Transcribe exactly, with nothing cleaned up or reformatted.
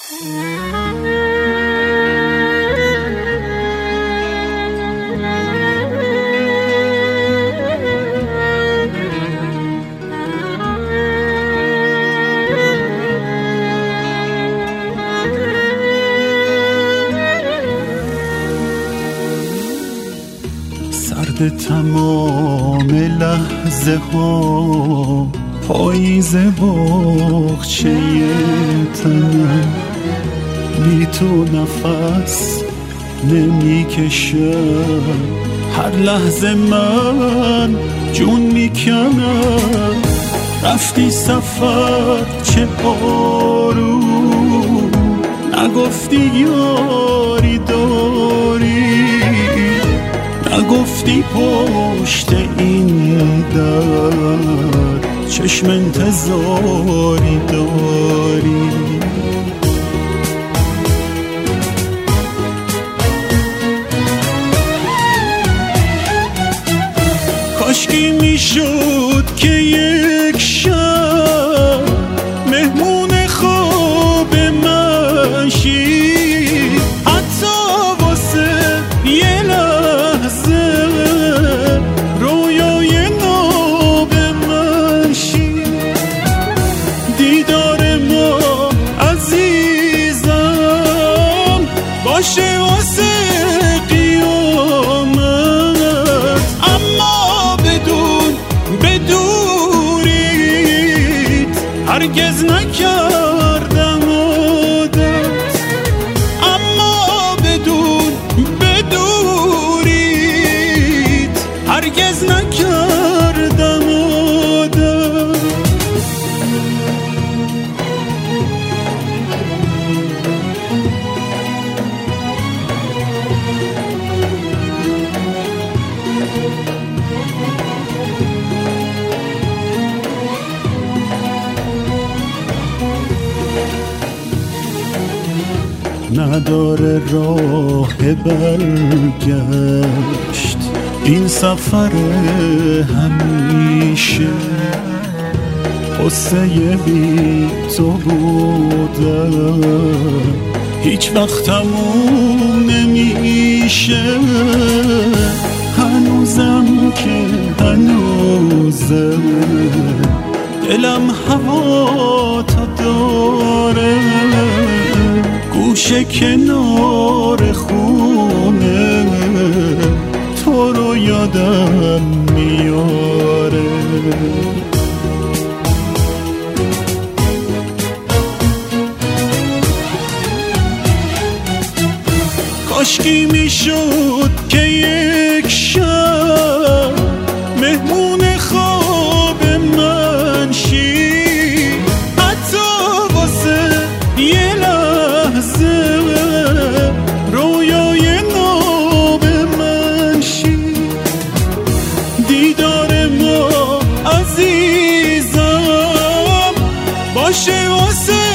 سرد تمام لحظه ها، پاییز باغچه تنم، بی تو نفس نمیکشم، هر لحظه من جون میکنم. رفتی سفر چه آروم، نگفتی یاری داری، نگفتی پشت این در چشم انتظاری داری. کاشکی میشد که یک شب مهمون خواب من شی، حتی واسه یه لحظه رویای ناب من شی. دیدار ما عزیزم باشه واسه قیامت، اما بدون بدوریت هرگز نکردم عادت، اما بدون بدوریت هرگز نکردم عادت. نداره راه برگشت این سفر همیشه، قصه بی تو بودم هیچ وقت تموم نمیشه. هنوزم که هنوزه دلم هوا تا داره، گوشه کنار خونه تو رو یادم میاره. کاشکی میشد که یک شب مهمون خواب من شی، حتی واسه یه لحظه رویای ناب من شی. دیدار ما عزیزم باشه واسه